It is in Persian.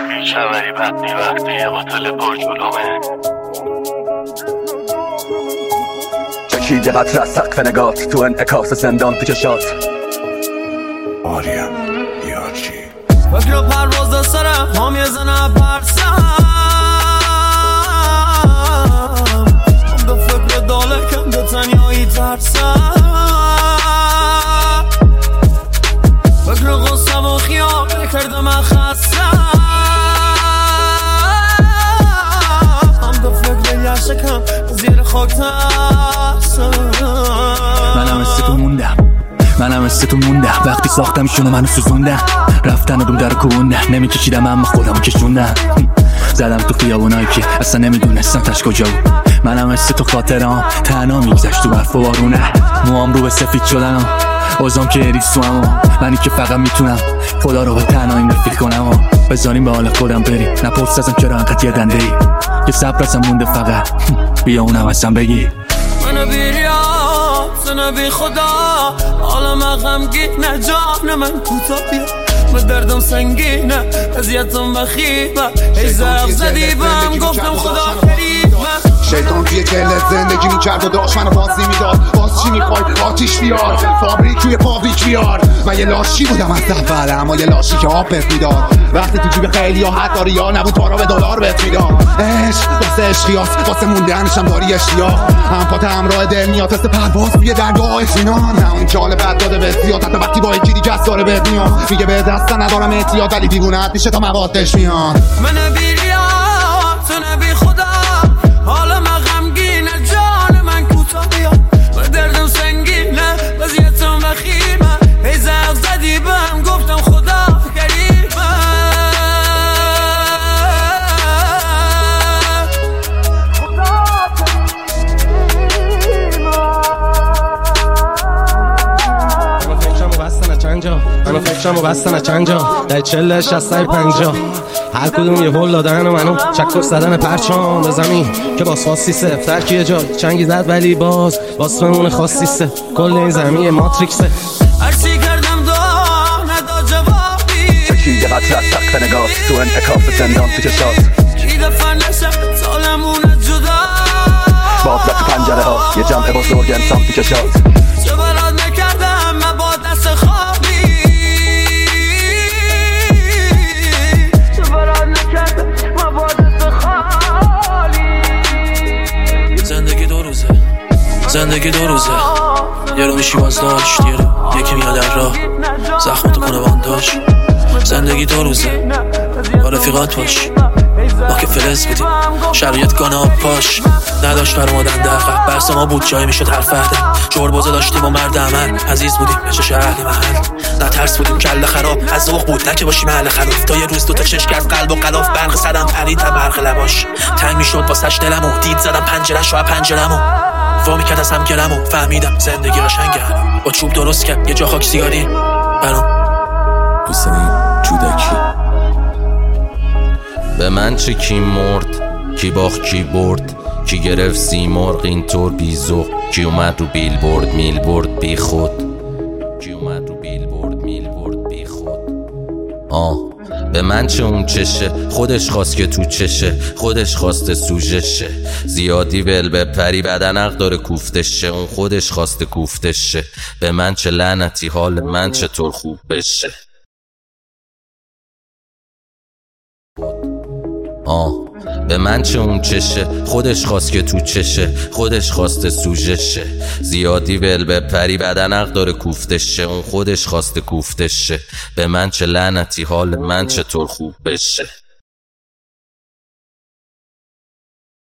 بیچوری وقتی یه قاتل پرجلومه چکیده قطر از سقف نگات تو انعکاس زندان تو چشات. آریم یارچی فکر پرواز سرم هم یه زنه پرسم به فکر دالکم به تنیایی ترسم فکر غصم و خیال کرده من خستم هم به فکر یشکم زیر خاک ترسم. منم مثل تو موندم وقتی ساختمشونو منو سوزوندم رفتن و دو در کوندم نمیکشیدم اما خودمو کشوندم زدم تو خیابونایی که اصلا نمیدونستم تش کجا بود. منم مثل تو خاطرام تنها میگذشت تو برف و بارونه موام رو به سفید شدن و اوزام که اریسوام و منی که فقط میتونم خدا رو به تنهایی رفیق کنم و بذاریم به حال خودم بریم نپرس ازم چرا انقدر یه دنده ای که صبر ازم مونده فقط بیا اونم ازم بگی منو بیریاد سنه بی خدا عالم غمگینه جان من کوتاهیه من دردم سنگینه اذیتم بخیبه ای زرق زدی بهم گفتم خدا قریبه شیطان توی دلت زندگی میکرد و داشت منو باز نمیداد باز چی میخوای آتیش بیار فابریک توی فابریک بیار من یه لاشی بودم از اول اما یه لاشی که آب بهت میداد وقتی تو جیب خیلی ها حتی ریا نبود پارا به دلار بهت میداد عشق واسه عشقیاست واسه موندنشم داری اشتیاق هم پات همراه دل میاد تست پرواز توی درگاه اطمینان نه اون جال بد داده به زیاد حتی وقتی با یکی دیگه داره بهت میاد میگه به دست ندارم احتیاط ولی دیوونه‌ات میشه تا موادش میاد من بیریاد تو نبی خدا حالا من غمگینه جان من کوتاهیه من دردم سنگینه وضعیتم وخیمه ای زرق زدی بهم گفتم خدا قریبه منو فکرمو بستن چند جا در 40 60 50 هر کدوم یه هول دادن و منو چکش زدن پرچام به زمین که باز خاصی سفتر که یه جا چنگی زد ولی باز بمونه خاصی سه کل این زمین ماتریکسه هرچی کردم نداد جوابی چکیده قطر از سقف نگات تو انعکاس زندان تو چشات. کی دفعه نشم سالمونه جدا باز تو پنجره ها یه جمع بزرگ انسان تو چشات. چه برات نکردم من با دست خوابی زندگی دو روزه یه رو میشی بازداشت یه رو یکی میاد در راه زخمتو کنه بانداش. زندگی دو روزه با رفیقات باش ما که فلز بودیم شرایط گانه پاش نداشت فرمودن در قبل برس ما بود جایی میشد حرف فردم جور بازه داشتیم و مرد عمل عزیز بودیم بچه شهر محل نه ترس بودیم کله خراب از ذوق بود نه که باشی محل خلاف تا یه روز دوتا چشک از قلب و قلاف برق زدم پرید تا برق لباش تنگ میشد واسش دلمو دید زدم پنجرش و پنجرمو وا میکرد از هم گرمو فهمیدم زندگی قشنگه با چوب درست کرد یه جا خاک سیگاری برام حسین جودکی. به من چه کی مرد کی باخت کی برد کی گرفت سیمرغ اینطور بیزوق کی اومد رو بیلبورد میلبورد بی خود کی اومد رو بیلبورد میلبورد بی خود به من چه اون چشه خودش خواست که تو چشه خودش خواسته سوژشه زیادی ول بپری بدن حق داره کوفتشه اون خودش خواسته کوفتشه به من چه لعنتی حال من چطور خوب بشه به من چه اون چشه خودش خواست که تو چشه خودش خواسته سوژشه زیادی ول بپری بدن حق داره کوفتشه اون خودش خواسته کوفتشه به من چه لعنتی حال من چطور خوب بشه